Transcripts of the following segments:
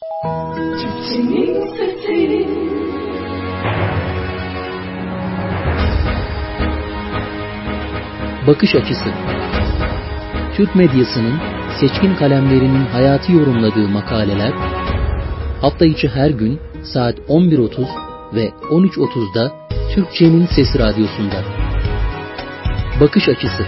Türkçenin sesi. Bakış açısı. Türk medyasının seçkin kalemlerinin hayatı yorumladığı makaleler, hafta içi her gün saat 11.30 ve 13.30'da Türkçenin Sesi Radyosu'nda. Bakış açısı.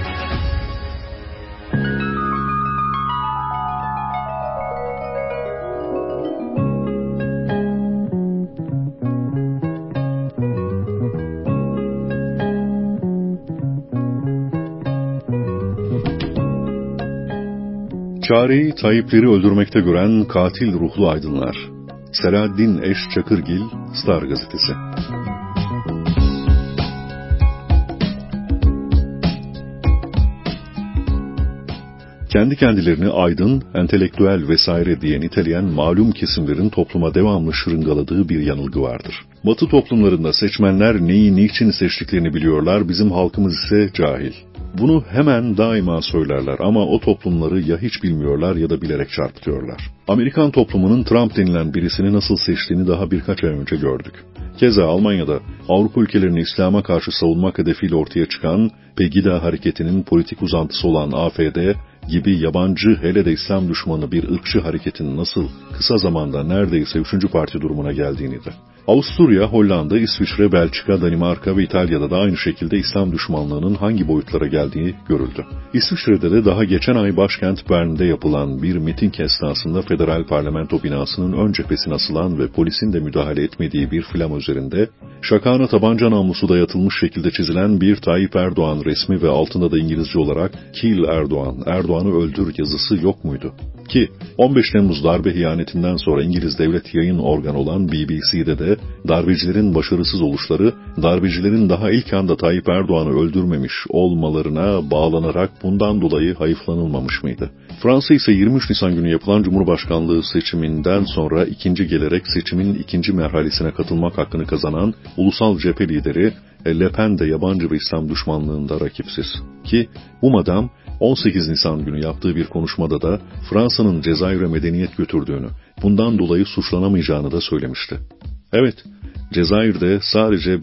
Çareyi Tayyipleri öldürmekte gören katil ruhlu aydınlar. Selahaddin Eş Çakırgil, Star Gazetesi. Kendi kendilerini aydın, entelektüel vesaire diye niteleyen malum kesimlerin topluma devamlı şırıngaladığı bir yanılgı vardır. Batı toplumlarında seçmenler neyi niçin seçtiklerini biliyorlar, bizim halkımız ise cahil. Bunu hemen daima söylerler ama o toplumları ya hiç bilmiyorlar ya da bilerek çarpıtıyorlar. Amerikan toplumunun Trump denilen birisini nasıl seçtiğini daha birkaç ay önce gördük. Keza Almanya'da Avrupa ülkelerini İslam'a karşı savunmak hedefiyle ortaya çıkan Pegida hareketinin politik uzantısı olan AfD gibi yabancı, hele de İslam düşmanı bir ırkçı hareketin nasıl kısa zamanda neredeyse 3. parti durumuna geldiğini de. Avusturya, Hollanda, İsviçre, Belçika, Danimarka ve İtalya'da da aynı şekilde İslam düşmanlığının hangi boyutlara geldiği görüldü. İsviçre'de de daha geçen ay başkent Bern'de yapılan bir miting esnasında federal parlamento binasının ön cephesine asılan ve polisin de müdahale etmediği bir flama üzerinde şakağına tabanca namlusu dayatılmış şekilde çizilen bir Tayyip Erdoğan resmi ve altında da İngilizce olarak "Kill Erdoğan, Erdoğan'ı öldür" yazısı yok muydu? Ki 15 Temmuz darbe hiyanetinden sonra İngiliz devlet yayın organı olan BBC'de de darbecilerin başarısız oluşları, darbecilerin daha ilk anda Tayyip Erdoğan'ı öldürmemiş olmalarına bağlanarak bundan dolayı hayıflanılmamış mıydı? Fransa ise 23 Nisan günü yapılan Cumhurbaşkanlığı seçiminden sonra ikinci gelerek seçimin ikinci merhalesine katılmak hakkını kazanan ulusal cephe lideri Le Pen de yabancı ve İslam düşmanlığında rakipsiz. Ki bu madam 18 Nisan günü yaptığı bir konuşmada da Fransa'nın Cezayir'e medeniyet götürdüğünü, bundan dolayı suçlanamayacağını da söylemişti. Evet, Cezayir'de sadece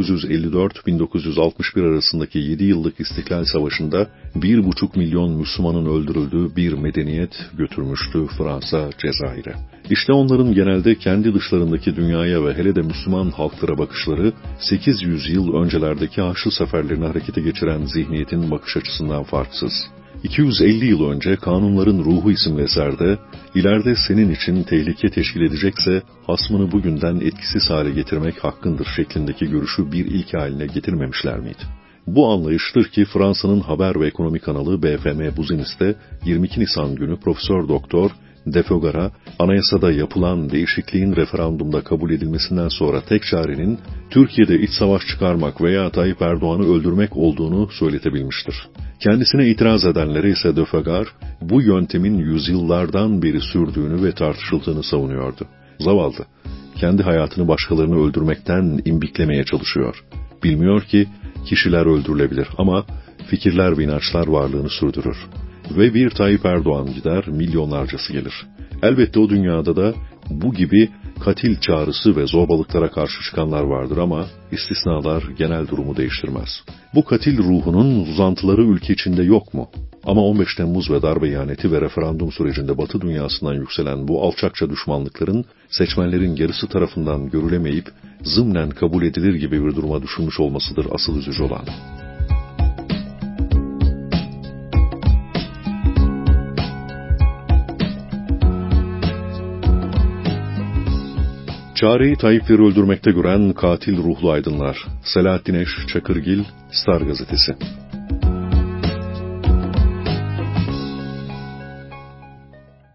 1954-1961 arasındaki 7 yıllık İstiklal Savaşı'nda 1,5 milyon Müslümanın öldürüldüğü bir medeniyet götürmüştü Fransa Cezayir'e. İşte onların genelde kendi dışlarındaki dünyaya ve hele de Müslüman halklara bakışları 800 yıl öncelerdeki Haçlı seferlerini harekete geçiren zihniyetin bakış açısından farksız. 250 yıl önce Kanunların Ruhu isimli eserde, ileride senin için tehlike teşkil edecekse hasmını bugünden etkisiz hale getirmek hakkındır şeklindeki görüşü bir ilke haline getirmemişler miydi? Bu anlayıştır ki Fransa'nın haber ve ekonomi kanalı BFM Business'te 22 Nisan günü Profesör Doktor Defögar'a anayasada yapılan değişikliğin referandumda kabul edilmesinden sonra tek çarenin Türkiye'de iç savaş çıkarmak veya Tayyip Erdoğan'ı öldürmek olduğunu söyletebilmiştir. Kendisine itiraz edenlere ise Defögar bu yöntemin yüzyıllardan beri sürdüğünü ve tartışıldığını savunuyordu. Zavallı, kendi hayatını başkalarını öldürmekten imbiklemeye çalışıyor. Bilmiyor ki kişiler öldürülebilir ama fikirler ve inançlar varlığını sürdürür. Ve bir Tayyip Erdoğan gider, milyonlarcası gelir. Elbette o dünyada da bu gibi katil çağrısı ve zorbalıklara karşı çıkanlar vardır ama istisnalar genel durumu değiştirmez. Bu katil ruhunun uzantıları ülke içinde yok mu? Ama 15 Temmuz ve darbe ihaneti ve referandum sürecinde Batı dünyasından yükselen bu alçakça düşmanlıkların seçmenlerin yarısı tarafından görülemeyip zımnen kabul edilir gibi bir duruma düşülmüş olmasıdır asıl üzücü olan. Çareyi Tayyipleri öldürmekte gören katil ruhlu aydınlar. Selahaddin Eş Çakırgil, Star Gazetesi.